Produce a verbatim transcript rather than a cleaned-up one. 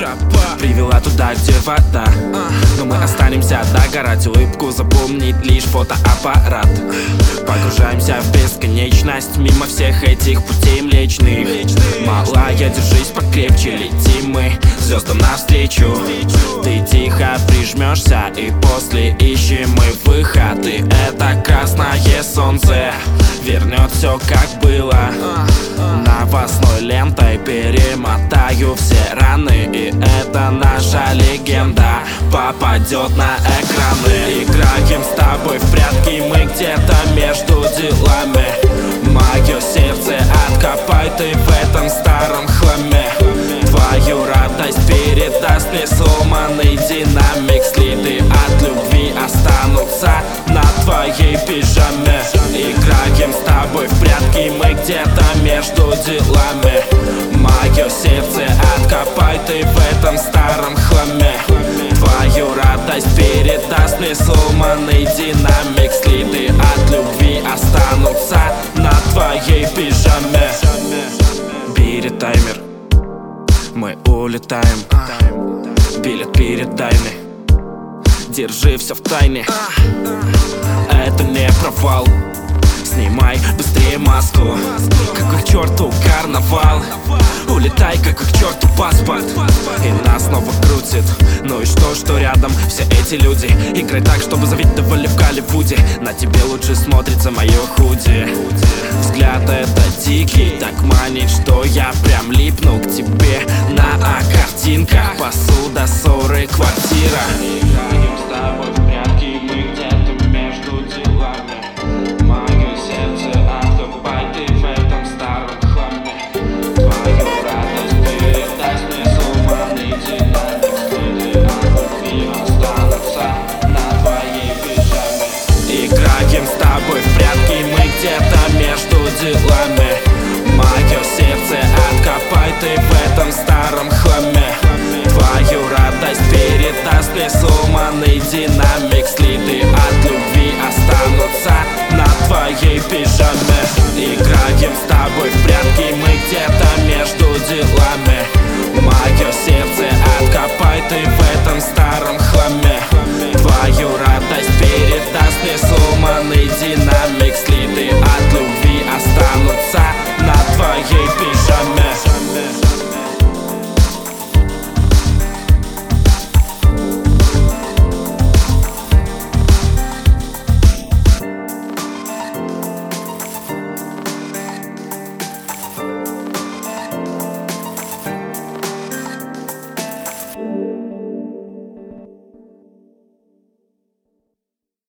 Тропа привела туда, где вода, но мы останемся догорать. Улыбку запомнит лишь фотоаппарат. Погружаемся в бесконечность, мимо всех этих путей млечных. Малая, держись покрепче, летим мы звездам навстречу. Ты тихо прижмешься, и после ищем мы выход. И это красное солнце вернет все как было. Новостной лентой перемотаю все раны, и эта наша легенда попадет на экраны. Играем с тобой в прятки мы где-то между делами. Мое сердце откопай ты в этом старом хламе. Твою радость передаст мне сломанный динамик. Следы от любви останутся на твоей пижаме. Играем с тобой в прятки мы где-то между делами. Мое сердце откопай ты в этом старом хламе. Твою радость передаст мне сломанный динамик. Следы от любви останутся на твоей пижаме. Бери таймер, мы улетаем. Билет передай мне, держи все в тайне. Это не провал, снимай быстрее маску. Какой к черту карнавал, улетай, какой к черту паспорт. И нас снова крутит, ну и что, что рядом все эти люди. Играй так, чтобы завидовали в Голливуде. На тебе лучше смотрится мое худи. Взгляд это дикий, так манит, что я прям липну к тебе. На картинках посуда, ссоры, квартира. Играем с тобой в прятки мы где-то между делами. Мое сердце откопай ты в этом старом хламе. Твою радость передаст мне сломанный динамик. Следы от любви останутся на твоей пижаме. Играем с тобой в прятки мы где-то между делами. Мое сердце откопай ты в этом старом хламе. Твою радость передаст мне сломанный динамик. Следы от любви останутся на твоей пижаме. Играем с тобой в прятки мы где-то между делами.